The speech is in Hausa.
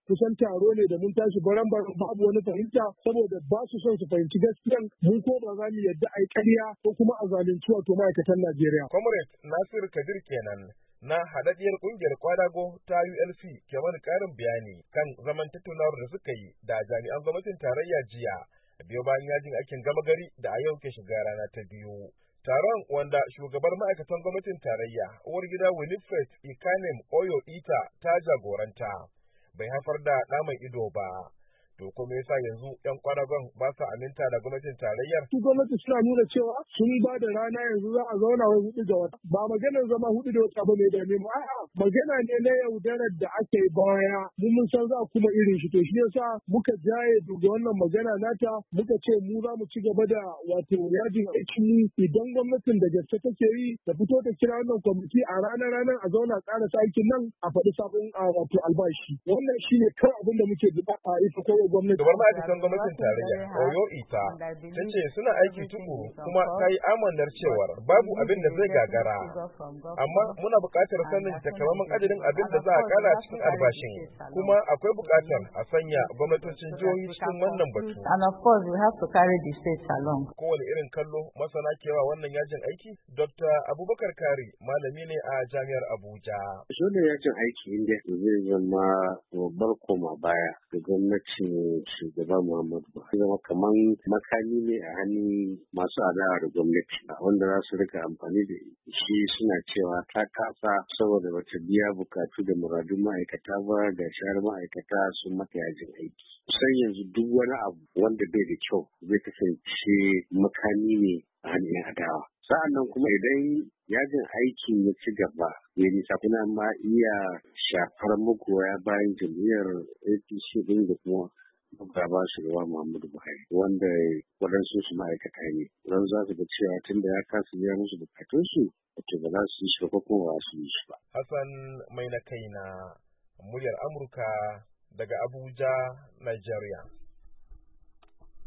kusan taro ne da mun tashi baran-baran babu wani fahimta saboda ba su son su fahimci gaskiyan mun ko ba za mu yadda a yi ƙarya ko kuma a zalunci wato ma'aikatan Najeriya. Comrade Nasir Kadir kenan na haɗaɗɗiyar ƙungiyar kwadago ta ULC ke wani ƙarin bayani kan zaman tattaunawar da suka yi da jami'an gwamnatin tarayya jiya biyo bayan yajin aikin gama gari da a yau ke shiga rana ta biyu. Taron wanda shugabar ma'aikatan gwamnatin tarayya uwar gida Winifred Ikanem Oyo Ita ta jagoranta bai haifar da ɗa mai ido ba. To kuma yasa yanzu yan kwadagon ba sa aminta da gwamnatin tarayyar? Su gwamnati suna nuna cewa sun ba da rana yanzu za a zauna wa 4 ga wata. Ba maganar zama 4 da wata ba ne da mu. A'a magana ne na yaudarar da aka yi baya. Mun san za kuma irin shi. To shi yasa muka jaye daga wannan magana nata muka ce mu za mu ci gaba da wato yajin aikin mu idan gwamnatin da gaske take yi da fito ta kira wannan kwamiti a ranar a zauna tsara aikin nan a faɗi sabon wato albashi. Wannan shine kawai abin da muke buƙata a ita ko gwamnati. Gabar ma'aikatan gwamnatin tarayya Oyo Ita ta ce suna aiki tukuru kuma ta yi amanar cewar babu abin da zai gagara. Amma muna buƙatar sanin takamaiman adadin abin da za a ƙara cikin albashin. Kuma akwai buƙatar a sanya gwamnatocin jihohi cikin wannan batu. And of course we have to carry the states along. Kowane irin kallo masana kewa wannan yajin aiki? Dr. Abubakar Kari malami ne a Jami'ar Abuja. Shi ne yajin aiki inda zai zama babbar koma baya ga gwamnati shugaba Muhammadu Buhari zama kaman makami ne a hannun masu adawa da gwamnati wanda za su rika amfani da shi suna cewa ta kasa saboda bata biya bukatu da muradun ma'aikata ba da shahar ma'aikata sun mata yajin aiki. Kusan yanzu duk wani abu wanda bai da kyau zai kasance makami ne a hannun adawa. Sa'annan kuma idan yajin aikin ya ci gaba ya nisa kuna ma iya shafar magoya bayan jam'iyyar APC din da kuma gaba shugaba Muhammadu Buhari wanda waɗansu su ma'aikata ne. Don za su ga cewa tun da ya kasa biya musu bukatunsu wato ba za su yi shi ko kuma ba su yi shi ba. Hassan mai na kaina muryar Amurka daga Abuja, Nigeria.